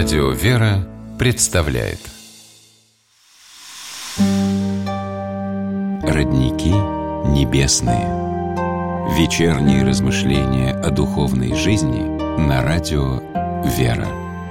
Радио «Вера» представляет Родники небесные. Вечерние размышления о духовной жизни на радио «Вера».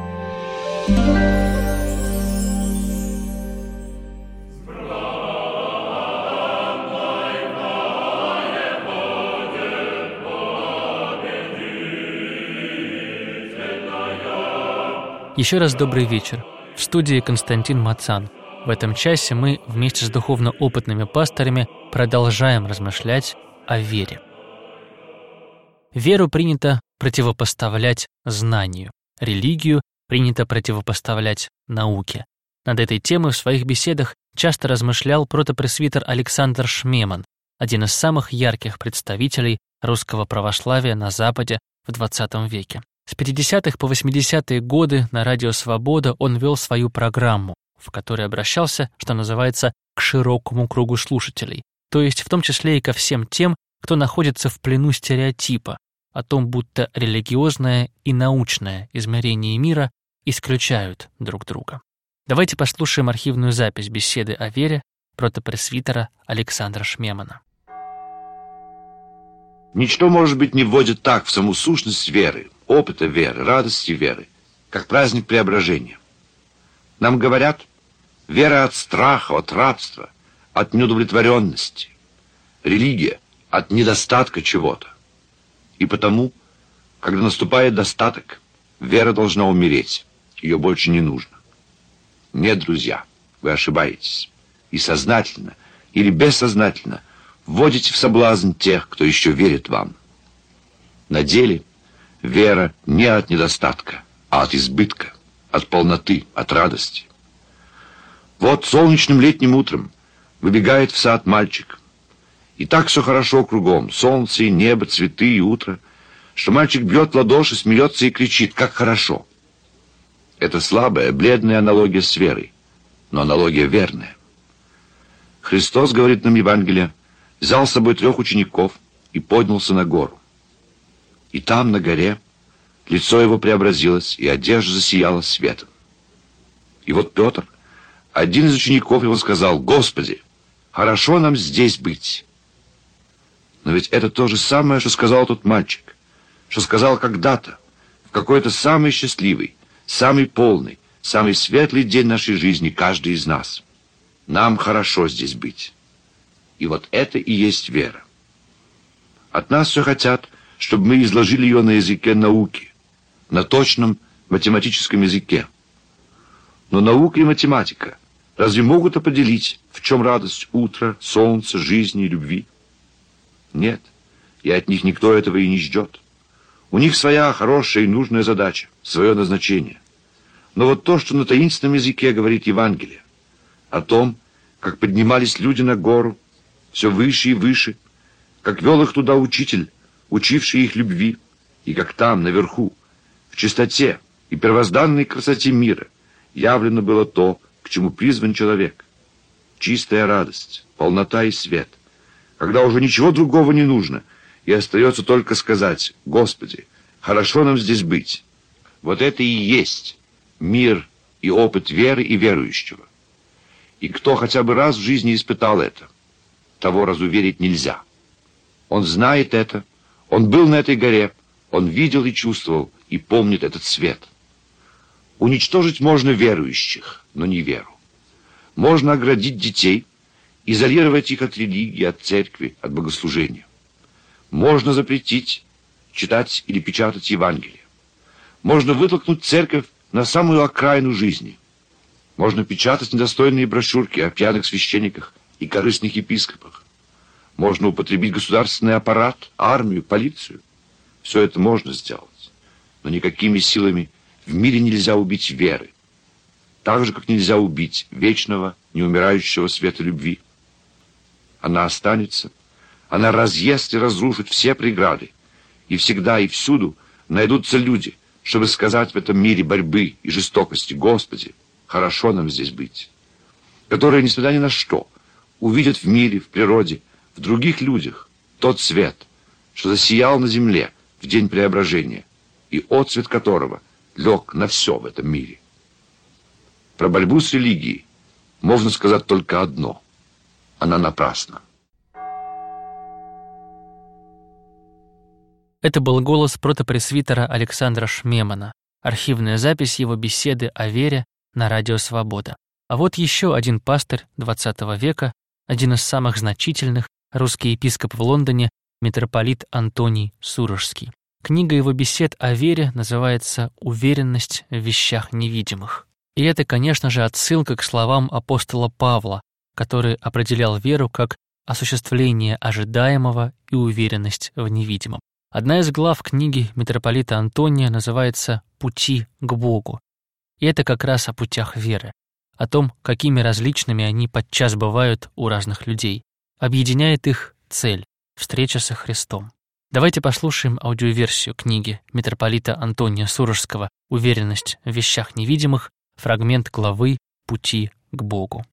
Еще раз добрый вечер. В студии Константин Мацан. В этом часе мы вместе с духовно опытными пасторами продолжаем размышлять о вере. Веру принято противопоставлять знанию, религию принято противопоставлять науке. Над этой темой в своих беседах часто размышлял протопресвитер Александр Шмеман, один из самых ярких представителей русского православия на Западе в XX веке. С 50-х по 80-е годы на радио «Свобода» он вел свою программу, в которой обращался, что называется, к широкому кругу слушателей, то есть в том числе и ко всем тем, кто находится в плену стереотипа о том, будто религиозное и научное измерение мира исключают друг друга. Давайте послушаем архивную запись беседы о вере протопресвитера Александра Шмемана. Ничто, может быть, не вводит так в саму сущность веры, опыта веры, радости веры, как праздник преображения. Нам говорят, вера от страха, от рабства, от неудовлетворенности, религия от недостатка чего-то. И потому, когда наступает достаток, вера должна умереть, ее больше не нужно. Нет, друзья, вы ошибаетесь, и сознательно или бессознательно вводите в соблазн тех, кто еще верит вам. На деле вера не от недостатка, а от избытка, от полноты, от радости. Вот солнечным летним утром выбегает в сад мальчик. И так все хорошо кругом, солнце и небо, цветы и утро, что мальчик бьет в ладоши, смеется и кричит, как хорошо. Это слабая, бледная аналогия с верой, но аналогия верная. Христос, говорит нам Евангелие, взял с собой 3 учеников и поднялся на гору. И там, на горе, лицо его преобразилось, и одежда засияла светом. И вот Петр, один из учеников его, сказал: «Господи, хорошо нам здесь быть». Но ведь это то же самое, что сказал тот мальчик, что сказал когда-то, в какой-то самый счастливый, самый полный, самый светлый день нашей жизни каждый из нас. Нам хорошо здесь быть. И вот это и есть вера. От нас все хотят, чтобы мы изложили ее на языке науки, на точном математическом языке. Но наука и математика разве могут определить, в чем радость утра, солнца, жизни и любви? Нет, и от них никто этого и не ждет. У них своя хорошая и нужная задача, свое назначение. Но вот то, что на таинственном языке говорит Евангелие, о том, как поднимались люди на гору, все выше и выше, как вел их туда учитель, учивший их любви, и как там, наверху, в чистоте и первозданной красоте мира, явлено было то, к чему призван человек. Чистая радость, полнота и свет, когда уже ничего другого не нужно, и остается только сказать: «Господи, хорошо нам здесь быть». Вот это и есть мир и опыт веры и верующего. И кто хотя бы раз в жизни испытал это, того разуверить нельзя. Он знает это, он был на этой горе, он видел и чувствовал, и помнит этот свет. Уничтожить можно верующих, но не веру. Можно оградить детей, изолировать их от религии, от церкви, от богослужения. Можно запретить читать или печатать Евангелие. Можно вытолкнуть церковь на самую окраину жизни. Можно печатать недостойные брошюрки о пьяных священниках и корыстных епископах. Можно употребить государственный аппарат, армию, полицию. Все это можно сделать. Но никакими силами в мире нельзя убить веры. Так же, как нельзя убить вечного, неумирающего света любви. Она останется, она разъест и разрушит все преграды. И всегда и всюду найдутся люди, чтобы сказать в этом мире борьбы и жестокости: «Господи, хорошо нам здесь быть», которые, несмотря ни на что, увидят в мире, в природе, в других людях тот свет, что засиял на земле в день преображения, и отцвет которого лег на все в этом мире. Про борьбу с религией можно сказать только одно. Она напрасна. Это был голос протопресвитера Александра Шмемана, архивная запись его беседы о вере на радио «Свобода». А вот еще один пастырь XX века, один из самых значительных, русский епископ в Лондоне, митрополит Антоний Сурожский. Книга его бесед о вере называется «Уверенность в вещах невидимых». И это, конечно же, отсылка к словам апостола Павла, который определял веру как осуществление ожидаемого и уверенность в невидимом. Одна из глав книги митрополита Антония называется «Пути к Богу». И это как раз о путях веры, о том, какими различными они подчас бывают у разных людей. Объединяет их цель – встреча со Христом. Давайте послушаем аудиоверсию книги митрополита Антония Сурожского «Уверенность в вещах невидимых», фрагмент главы «Пути к Богу».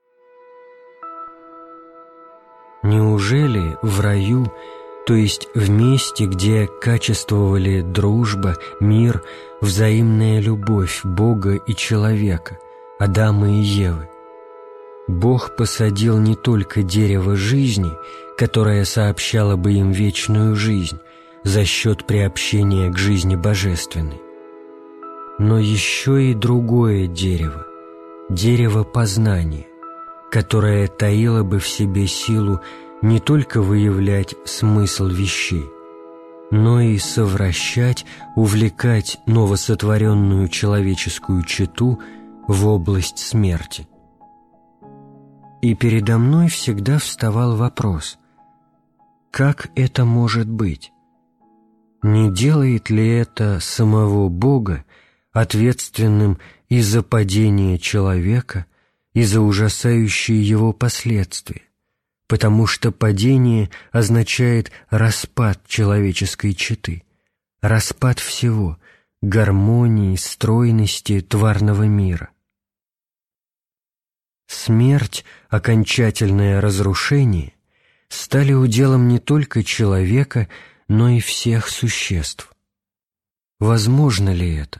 Неужели в раю, то есть в месте, где качествовали дружба, мир, взаимная любовь Бога и человека, Адама и Евы, Бог посадил не только дерево жизни, которое сообщало бы им вечную жизнь за счет приобщения к жизни божественной, но еще и другое дерево, дерево познания, которое таило бы в себе силу не только выявлять смысл вещей, но и совращать, увлекать новосотворенную человеческую чету в область смерти. И передо мной всегда вставал вопрос: как это может быть? Не делает ли это самого Бога ответственным и за падение человека, и за ужасающие его последствия, потому что падение означает распад человеческой четы, распад всего, гармонии, стройности тварного мира. Смерть, окончательное разрушение стали уделом не только человека, но и всех существ. Возможно ли это?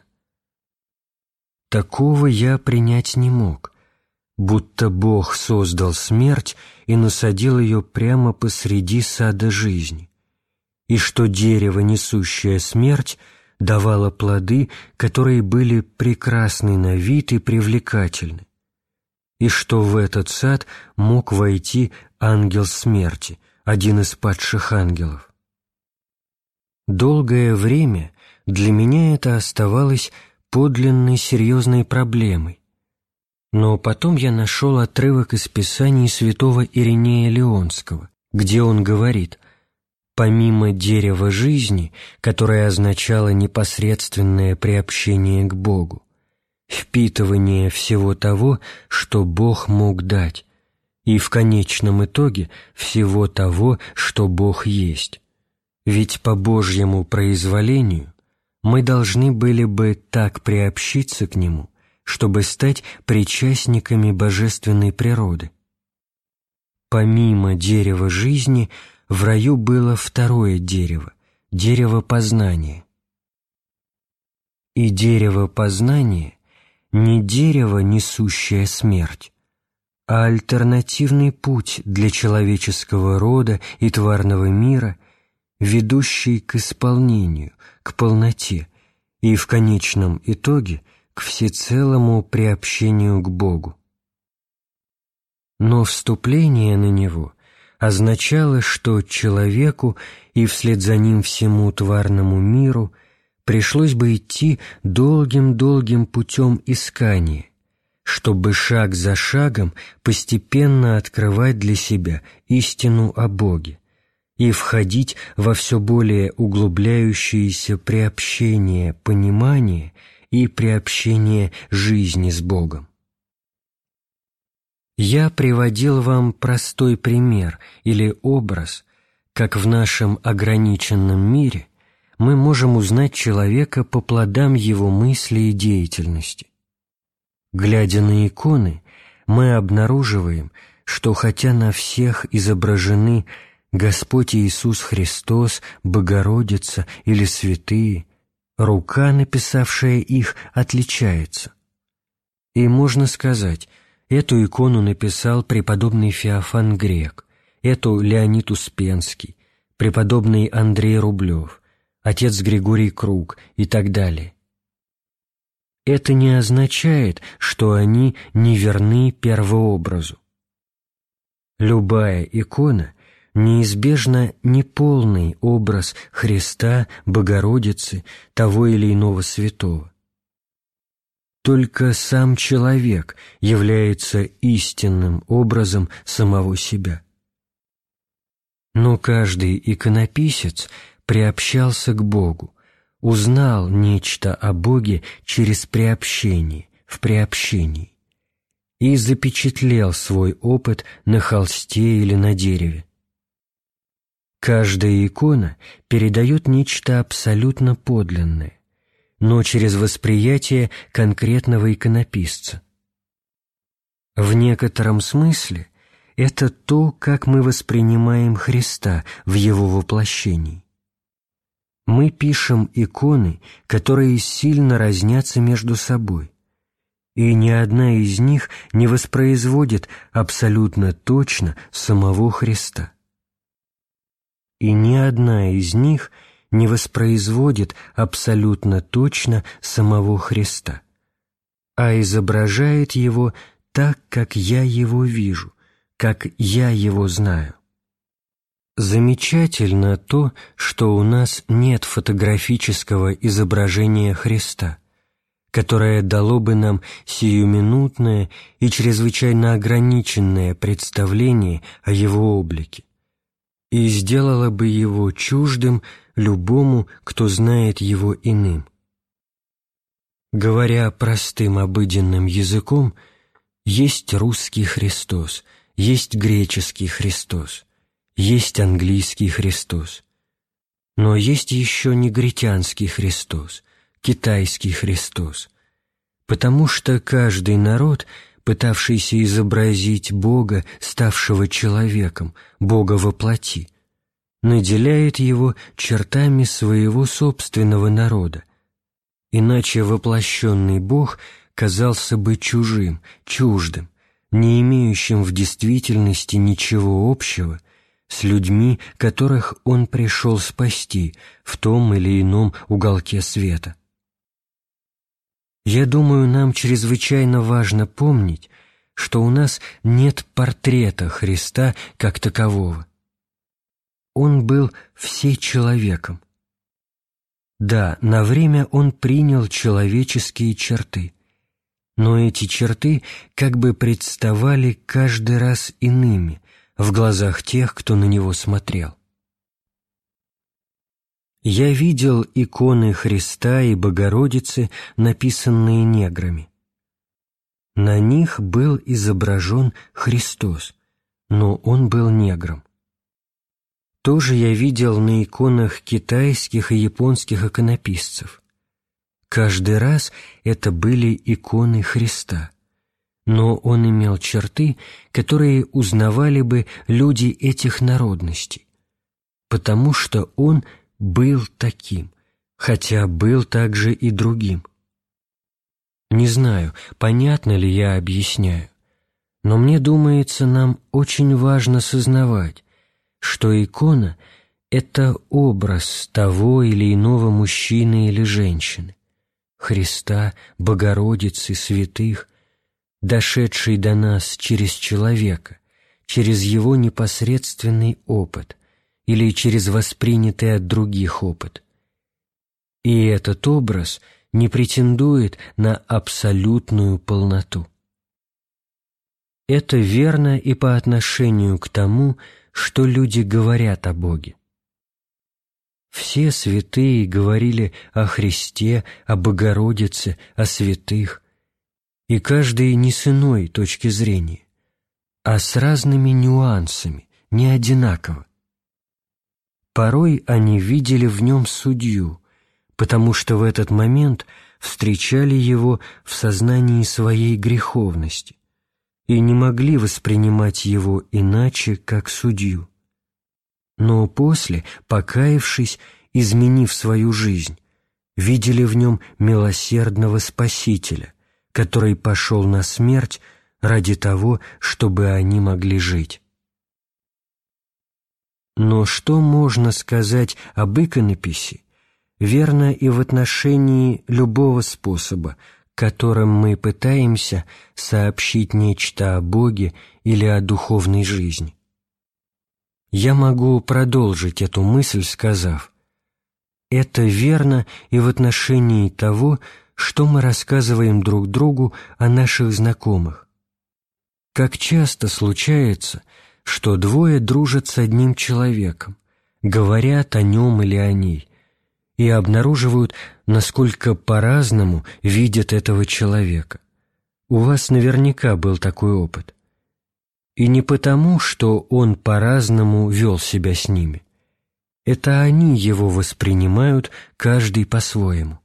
Такого я принять не мог, будто Бог создал смерть и насадил ее прямо посреди сада жизни, и что дерево, несущее смерть, давало плоды, которые были прекрасны на вид и привлекательны, и что в этот сад мог войти ангел смерти, один из падших ангелов. Долгое время для меня это оставалось подлинной серьезной проблемой, но потом я нашел отрывок из Писаний святого Иринея Леонского, где он говорит: помимо дерева жизни, которое означало непосредственное приобщение к Богу, впитывание всего того, что Бог мог дать, и в конечном итоге всего того, что Бог есть. Ведь по Божьему произволению мы должны были бы так приобщиться к Нему, чтобы стать причастниками божественной природы. Помимо дерева жизни в раю было второе дерево – дерево познания. И дерево познания не дерево, несущее смерть, а альтернативный путь для человеческого рода и тварного мира, ведущий к исполнению, к полноте и в конечном итоге к всецелому приобщению к Богу. Но вступление на него означало, что человеку и вслед за ним всему тварному миру пришлось бы идти долгим-долгим путем искания, чтобы шаг за шагом постепенно открывать для себя истину о Боге и входить во все более углубляющееся приобщение понимания и приобщение жизни с Богом. Я приводил вам простой пример или образ, как в нашем ограниченном мире мы можем узнать человека по плодам его мысли и деятельности. Глядя на иконы, мы обнаруживаем, что хотя на всех изображены Господь Иисус Христос, Богородица или святые, рука, написавшая их, отличается. И можно сказать, эту икону написал преподобный Феофан Грек, эту Леонид Успенский, преподобный Андрей Рублев, отец Григорий Круг и так далее. Это не означает, что они не верны первообразу. Любая икона неизбежно неполный образ Христа, Богородицы, того или иного святого. Только сам человек является истинным образом самого себя. Но каждый иконописец приобщался к Богу, узнал нечто о Боге через приобщение, в приобщении, и запечатлел свой опыт на холсте или на дереве. Каждая икона передает нечто абсолютно подлинное, но через восприятие конкретного иконописца. В некотором смысле это то, как мы воспринимаем Христа в Его воплощении. Мы пишем иконы, которые сильно разнятся между собой, и ни одна из них не воспроизводит абсолютно точно самого Христа. И ни одна из них не воспроизводит абсолютно точно самого Христа, а изображает Его так, как я Его вижу, как я Его знаю. Замечательно то, что у нас нет фотографического изображения Христа, которое дало бы нам сиюминутное и чрезвычайно ограниченное представление о Его облике и сделало бы Его чуждым любому, кто знает Его иным. Говоря простым обыденным языком, есть русский Христос, есть греческий Христос, есть английский Христос, но есть еще негритянский Христос, китайский Христос, потому что каждый народ, пытавшийся изобразить Бога, ставшего человеком, Бога во плоти, наделяет его чертами своего собственного народа, иначе воплощенный Бог казался бы чужим, чуждым, не имеющим в действительности ничего общего с людьми, которых Он пришел спасти в том или ином уголке света. Я думаю, нам чрезвычайно важно помнить, что у нас нет портрета Христа как такового. Он был всечеловеком. Да, на время Он принял человеческие черты, но эти черты как бы представали каждый раз иными в глазах тех, кто на Него смотрел. Я видел иконы Христа и Богородицы, написанные неграми. На них был изображен Христос, но Он был негром. Тоже я видел на иконах китайских и японских иконописцев. Каждый раз это были иконы Христа, но Он имел черты, которые узнавали бы люди этих народностей, потому что Он был таким, хотя был также и другим. Не знаю, понятно ли я объясняю, но мне думается, нам очень важно сознавать, что икона — это образ того или иного мужчины или женщины, Христа, Богородицы, святых, дошедший до нас через человека, через его непосредственный опыт или через воспринятый от других опыт. И этот образ не претендует на абсолютную полноту. Это верно и по отношению к тому, что люди говорят о Боге. Все святые говорили о Христе, о Богородице, о святых, и каждый не с иной точки зрения, а с разными нюансами, не одинаково. Порой они видели в нем судью, потому что в этот момент встречали его в сознании своей греховности и не могли воспринимать его иначе, как судью. Но после, покаявшись, изменив свою жизнь, видели в нем милосердного Спасителя, который пошел на смерть ради того, чтобы они могли жить. Но что можно сказать об иконописи, верно и в отношении любого способа, которым мы пытаемся сообщить нечто о Боге или о духовной жизни. Я могу продолжить эту мысль, сказав: это верно и в отношении того, что мы рассказываем друг другу о наших знакомых. Как часто случается, что двое дружат с одним человеком, говорят о нем или о ней, и обнаруживают, насколько по-разному видят этого человека. У вас наверняка был такой опыт. И не потому, что он по-разному вел себя с ними. Это они его воспринимают, каждый по-своему.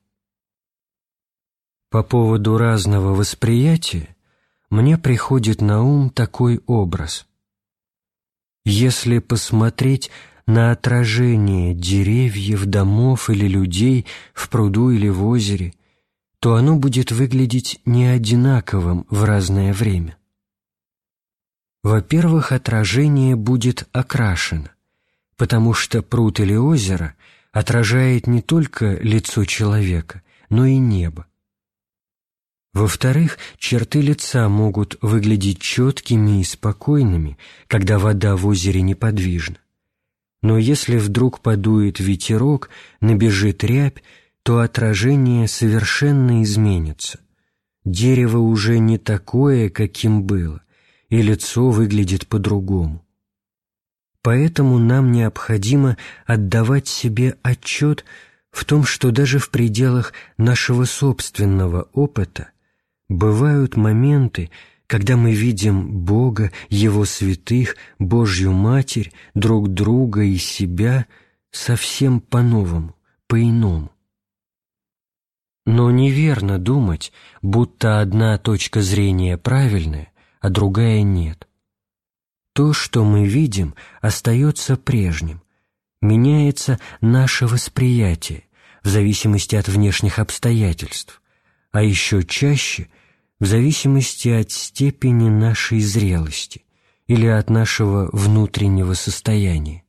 По поводу разного восприятия мне приходит на ум такой образ. Если посмотреть на отражение деревьев, домов или людей в пруду или в озере, то оно будет выглядеть не одинаковым в разное время. Во-первых, отражение будет окрашено, потому что пруд или озеро отражает не только лицо человека, но и небо. Во-вторых, черты лица могут выглядеть четкими и спокойными, когда вода в озере неподвижна. Но если вдруг подует ветерок, набежит рябь, то отражение совершенно изменится. Дерево уже не такое, каким было, и лицо выглядит по-другому. Поэтому нам необходимо отдавать себе отчет в том, что даже в пределах нашего собственного опыта бывают моменты, когда мы видим Бога, Его святых, Божью Матерь, друг друга и себя совсем по-новому, по-иному. Но неверно думать, будто одна точка зрения правильная, а другая нет. То, что мы видим, остается прежним, меняется наше восприятие в зависимости от внешних обстоятельств, а еще чаще в зависимости от степени нашей зрелости или от нашего внутреннего состояния.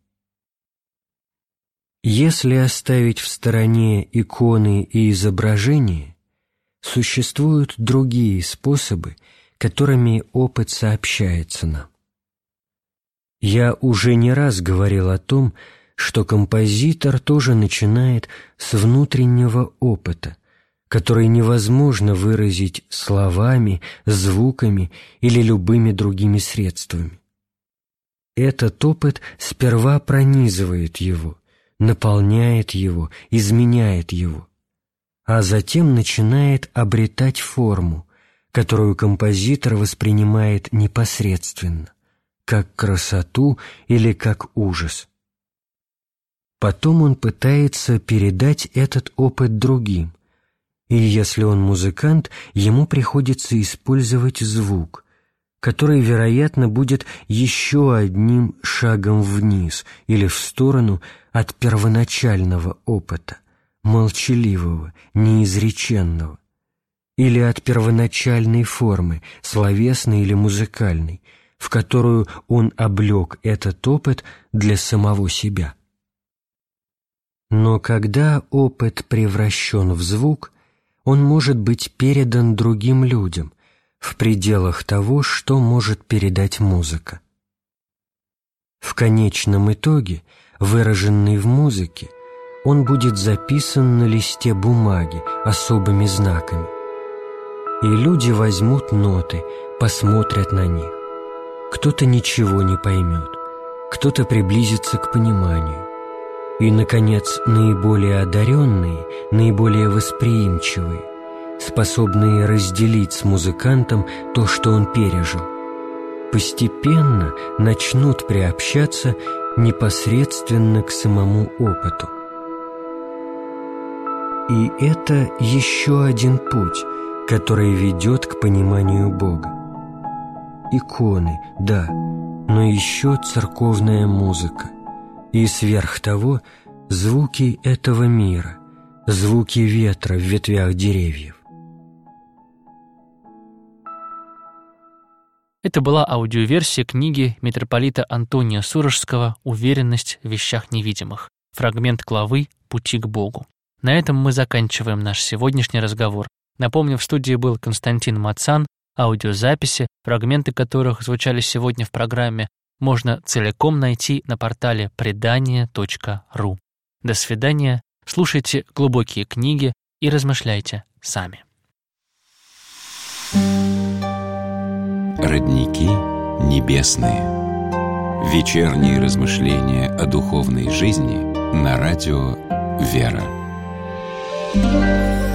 Если оставить в стороне иконы и изображения, существуют другие способы, которыми опыт сообщается нам. Я уже не раз говорил о том, что композитор тоже начинает с внутреннего опыта, который невозможно выразить словами, звуками или любыми другими средствами. Этот опыт сперва пронизывает его, наполняет его, изменяет его, а затем начинает обретать форму, которую композитор воспринимает непосредственно, как красоту или как ужас. Потом он пытается передать этот опыт другим, и если он музыкант, ему приходится использовать звук, который, вероятно, будет еще одним шагом вниз или в сторону от первоначального опыта, молчаливого, неизреченного, или от первоначальной формы, словесной или музыкальной, в которую он облег этот опыт для самого себя. Но когда опыт превращен в звук, он может быть передан другим людям в пределах того, что может передать музыка. В конечном итоге, выраженный в музыке, он будет записан на листе бумаги особыми знаками. И люди возьмут ноты, посмотрят на них. Кто-то ничего не поймет, кто-то приблизится к пониманию. И, наконец, наиболее одаренные, наиболее восприимчивые, способные разделить с музыкантом то, что он пережил, постепенно начнут приобщаться непосредственно к самому опыту. И это еще один путь, который ведет к пониманию Бога. Иконы, да, но еще церковная музыка. И сверх того звуки этого мира, звуки ветра в ветвях деревьев. Это была аудиоверсия книги митрополита Антония Сурожского «Уверенность в вещах невидимых», фрагмент главы «Пути к Богу». На этом мы заканчиваем наш сегодняшний разговор. Напомню, в студии был Константин Мацан. Аудиозаписи, фрагменты которых звучали сегодня в программе, можно целиком найти на портале предания.ру. До свидания, слушайте глубокие книги и размышляйте сами. Родники небесные. Вечерние размышления о духовной жизни на радио «Вера».